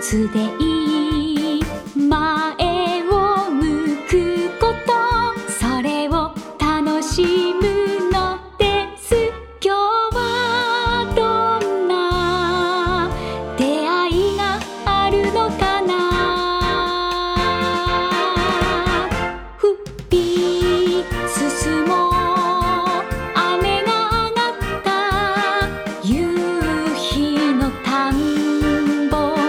つでいい前を向くこと、それを楽しむのです。今日はどんな出会いがあるのかな。ふっぴー進もう、雨が上がった夕日の田んぼ道、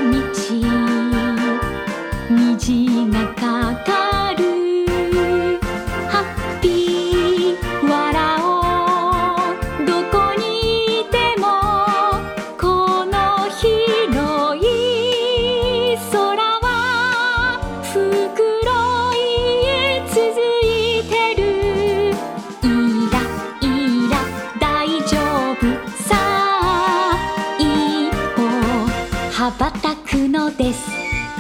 虹がかかる。ハッピー笑おう、どこにいてもこの広い空は袋へ続いてる。いらいら大丈夫さ、一歩羽ばたくのです。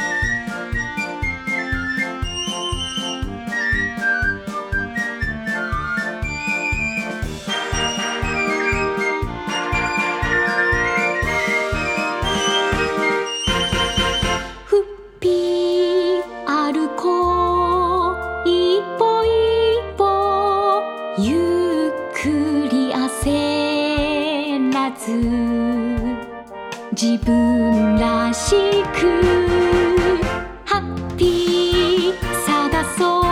ふっぴー歩こう、一歩一歩ゆっくり焦らず、自分らしくハッピー探そう。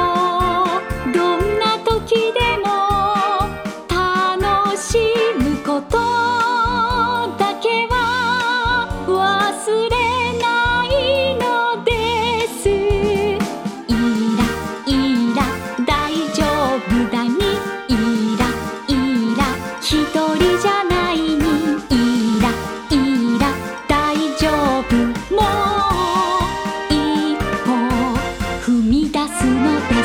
どんな時でも楽しむことだけは忘れないのです。いらいら大丈夫だに、いらいら一人じゃないに、いらいら大丈夫、もう一歩踏み出すのです。